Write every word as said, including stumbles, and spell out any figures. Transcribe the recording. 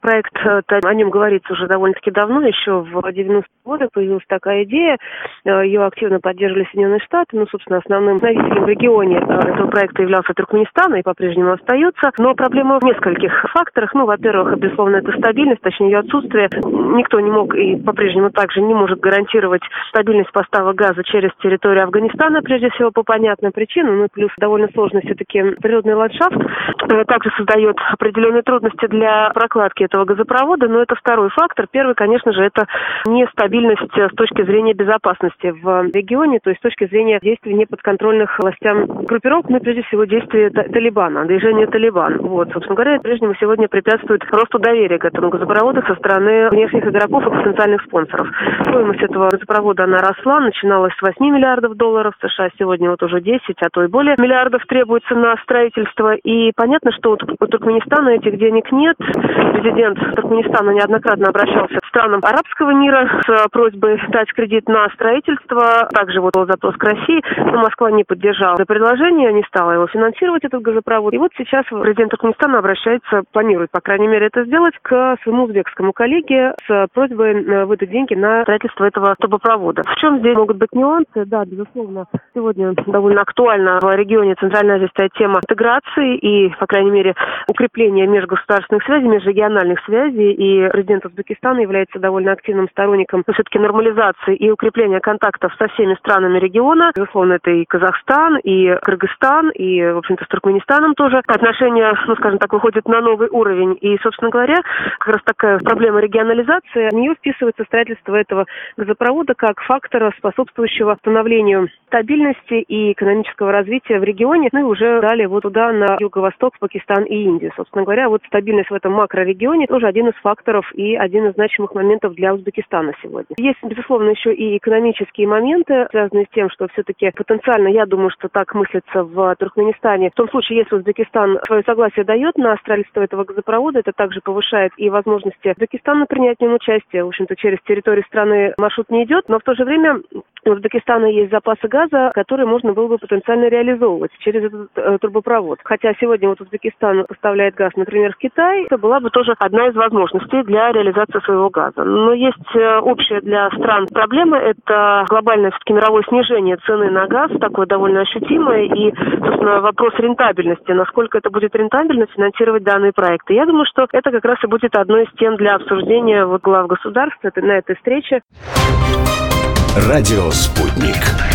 Проект, о нем говорится уже довольно-таки давно, еще в девяностые годы появилась такая идея, ее активно поддерживали Соединенные Штаты, ну, собственно, основным носителем в регионе этого проекта являлся Туркменистан и по-прежнему остается, но проблема в нескольких факторах. Ну, во-первых, безусловно, это стабильность, точнее ее отсутствие. Никто не мог и по-прежнему также не может гарантировать стабильность поставок газа через территорию Афганистана, прежде всего по понятным причинам, ну и плюс довольно сложный все-таки природный ландшафт, также создает определенные трудности для прокладки этого газопровода, но это второй фактор. Первый, конечно же, это нестабильность с точки зрения безопасности в регионе, то есть с точки зрения действий неподконтрольных властям группировок, ну и прежде всего действия Талибана, движения Талибан. Вот, собственно говоря, прежнему сегодня препятствует росту доверия к этому газопроводу со стороны внешних игроков и потенциальных спонсоров. Стоимость этого газопровода, она росла, начиналась с восьми миллиардов долларов США, сегодня вот уже десять, а то и более миллиардов требуется на строительство. И понятно, что у Туркменистана этих денег нет. Президент Туркменистана неоднократно обращался к странам арабского мира с просьбой дать кредит на строительство. Также вот был запрос к России, но Москва не поддержала это предложение, не стала его финансировать, этот газопровод. И вот сейчас президент Туркменистана обращается, планирует, по крайней мере, это сделать, к своему узбекскому коллеге с просьбой выдать деньги на строительство этого трубопровода. В чем здесь могут быть нюансы? Да, безусловно, сегодня довольно актуальна в регионе Центральной Азии стоит тема интеграции и, по крайней мере, укрепления межгосударственных связей, межрегиональных связей. И президент Узбекистана является довольно активным сторонником все-таки нормализации и укрепления контактов со всеми странами региона. Безусловно, это и Казахстан, и Кыргызстан, и, в общем-то, с Туркменистаном тоже. Отношения, ну, скажем так, выходят на новый уровень. И, собственно говоря, как раз такая проблема регионализации, в нее вписывается строительство этого газопровода как фактора, способствующего становлению стабильности и экономического развития в регионе. Ну и уже далее вот туда, на юго-восток, в Пакистан и Индию. Собственно говоря, вот стабильность в этом макрорегионе тоже один из факторов и один из значимых моментов для Узбекистана сегодня. Есть, безусловно, еще и экономические моменты, связанные с тем, что все-таки потенциально, я думаю, что так мыслится в Туркменистане. В том случае, если Узбекистан свое согласие дает на строительство этого газопровода, это также повышает и возможности Узбекистана принять в нем участие. В общем-то, через территорию страны маршрут не идет, но в то же время у Узбекистана есть запасы газа, которые можно было бы потенциально реализовывать через этот э, трубопровод. Хотя сегодня вот Узбекистан поставляет газ, например, в Китай, это была бы тоже одна из возможностей для реализации своего газа. Но есть э, общая для стран проблема, это глобальное все-таки мировое снижение цены на газ, такое довольно ощутимое, и, собственно, вопрос рентабельности, насколько это будет рентабельно финансировать данные проекты. Я думаю, что это как раз и будет одной из тем для обсуждения вот глав государств это, на этой встрече. Радио «Спутник».